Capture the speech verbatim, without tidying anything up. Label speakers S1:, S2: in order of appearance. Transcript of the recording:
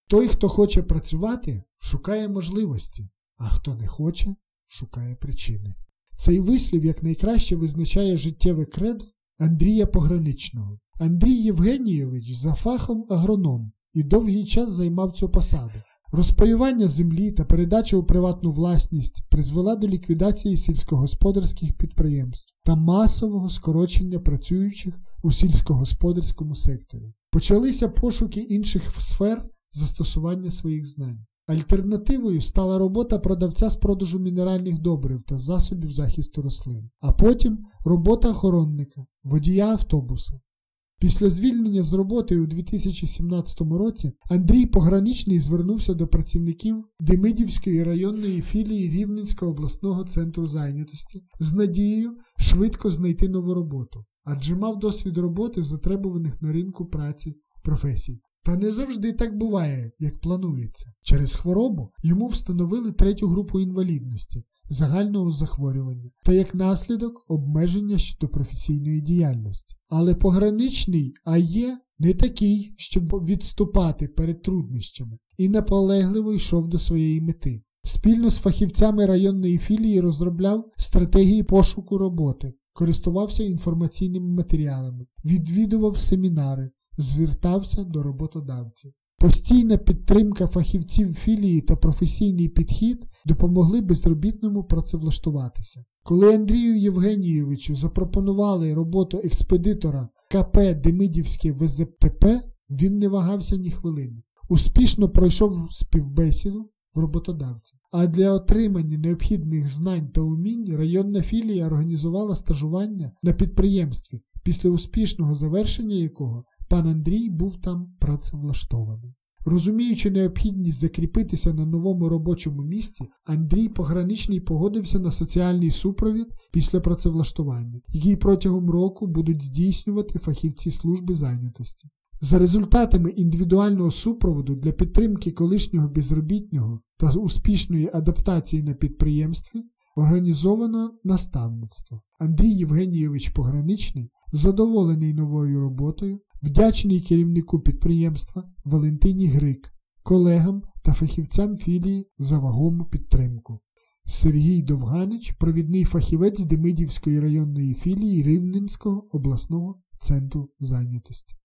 S1: Той, хто хоче працювати, шукає можливості, а хто не хоче, шукає причини. Цей вислів якнайкраще визначає життєве кредо Андрія Пограничного. Андрій Євгенійович за фахом агроном і довгий час займав цю посаду. Розпаювання землі та передача у приватну власність призвела до ліквідації сільськогосподарських підприємств та масового скорочення працюючих у сільськогосподарському секторі. Почалися пошуки інших сфер застосування своїх знань. Альтернативою стала робота продавця з продажу мінеральних добрив та засобів захисту рослин, а потім робота охоронника, водія автобуса. Після звільнення з роботи у дві тисячі сімнадцятому році Андрій Пограничний звернувся до працівників Демидівської районної філії Рівненського обласного центру зайнятості з надією швидко знайти нову роботу, адже мав досвід роботи затребуваних на ринку праці професій. Та не завжди так буває, як планується. Через хворобу йому встановили третю групу інвалідності, загального захворювання та як наслідок обмеження щодо професійної діяльності. Але Пограничний АЄ не такий, щоб відступати перед труднощами, і наполегливо йшов до своєї мети. Спільно з фахівцями районної філії розробляв стратегії пошуку роботи, користувався інформаційними матеріалами, відвідував семінари, звертався до роботодавців. Постійна підтримка фахівців філії та професійний підхід допомогли безробітному працевлаштуватися. Коли Андрію Євгенійовичу запропонували роботу експедитора КП Демидівське ВЗТП, він не вагався ні хвилини. Успішно пройшов співбесіду в роботодавця. А для отримання необхідних знань та умінь районна філія організувала стажування на підприємстві, після успішного завершення якого пан Андрій був там працевлаштований. Розуміючи необхідність закріпитися на новому робочому місці, Андрій Пограничний погодився на соціальний супровід після працевлаштування, який протягом року будуть здійснювати фахівці служби зайнятості. За результатами індивідуального супроводу для підтримки колишнього безробітного та успішної адаптації на підприємстві організовано наставництво. Андрій Євгенійович Пограничний, задоволений новою роботою, вдячний керівнику підприємства Валентині Грик, колегам та фахівцям філії за вагому підтримку. Сергій Довганич, провідний фахівець Демидівської районної філії Рівненського обласного центру зайнятості.